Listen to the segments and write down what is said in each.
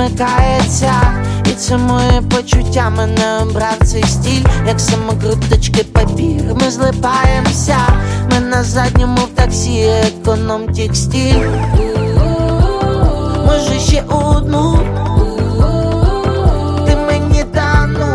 перемикається. І це моє почуття мене обрав цей стіль, як самокруточки папір. Ми злипаємося, ми на задньому в таксі, економ текстиль. Може ще одну, ти мені тану,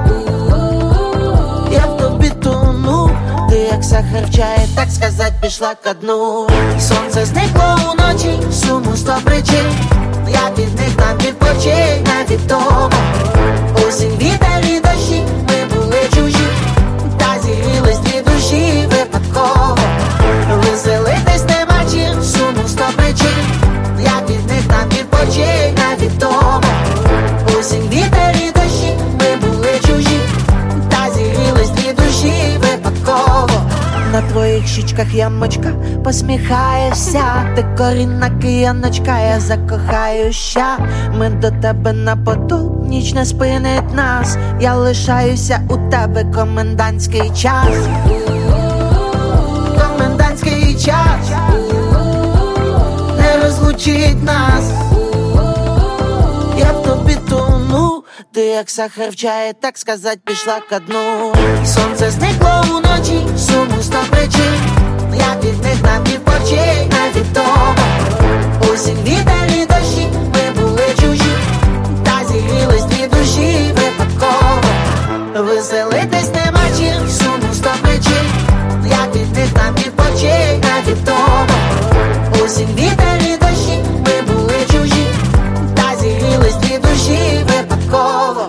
я в тобі тону. Ти як сахар в чаї, так сказать, пішла ко дну. Сонце зникло уночі, суму 100 причин, я від них там відпочинь, навіть тому. Осінь, вітер і дощі, ми були чужі, та зігрілись дві душі випадково. Веселитись нема чим, суму 100 причин, я від них там відпочинь, навіть тому. Осінь, вітер і дощі, ми були чужі, та зігрілись дві душі випадково. На твоїх щічках ямочка, посміхаєшся, ти корінна кияночка, я закохаюся. Ми до тебе на поту, ніч не спинить нас, я лишаюся у тебе, комендантський час. Комендантський час не розлучить нас, я в тобі тону. Ти як сахар в чаї, так сказать, пішла ко дну. Сонце зникло уночі, суму 100 причин, я від них нам відпочинь, навіть тому. Осінь, вітер і дощі, ми були чужі, та зігрілись дві душі випадково. Веселитись нема чим, суму 100 причин, я від них нам відпочинь, навіть тому. Осінь, вітер і дощі, ми були чужі, та зігрілись дві душі випадково.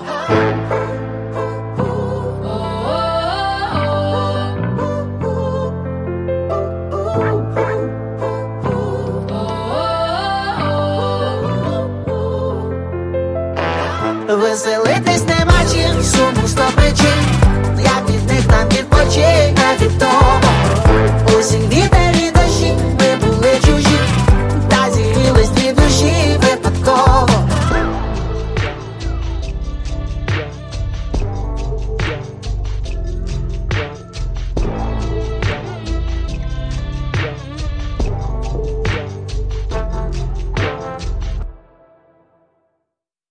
Веселитись нема чим, суму 100 причин, я від них там відпочинь, навіть тому. Осінь, вітер